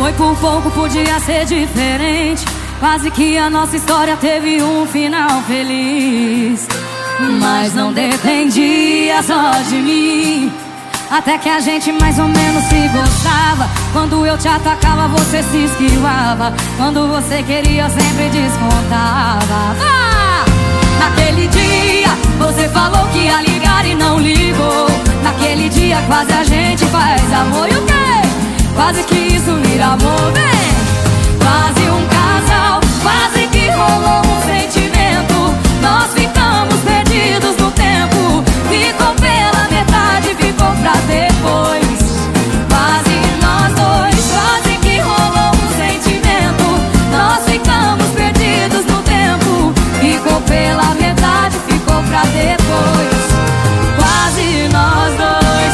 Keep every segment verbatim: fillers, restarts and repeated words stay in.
Foi por pouco, podia ser diferente. Quase que a nossa história teve um final feliz. Mas não dependia só de mim. Até que a gente mais ou menos se gostava. Quando eu te atacava, você se esquivava. Quando você queria, eu sempre descontava. Ah! Naquele dia, você falou que ia ligar e não ligou. Naquele dia, quase a gente faz amor. E o quê? Quase que isso vira amor, vem! Quase um casal, quase que rolou um sentimento. Nós ficamos perdidos no tempo. Ficou pela metade, ficou pra depois. Quase nós dois, quase que rolou um sentimento. Nós ficamos perdidos no tempo. Ficou pela metade, ficou pra depois. Quase nós dois.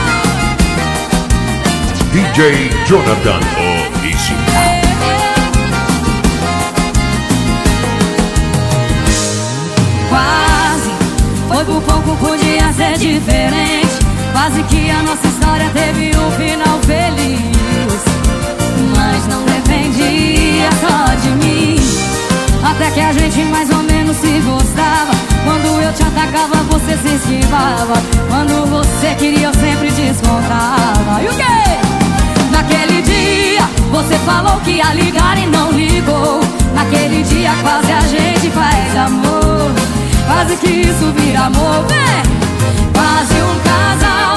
D J Jonathan Oficial. Quase, foi por pouco, podia ser diferente. Quase que a nossa história teve um final feliz. Mas não dependia só de mim. Até que a gente mais ou menos se gostava. Quando eu te atacava, você se esquivava. Quando você queria, eu sempre descontava. E o quê? Naquele dia, você falou que ia ligar e não ligou. Naquele dia, quase a gente faz amor. Quase que isso vira amor, vem! Quase um casal,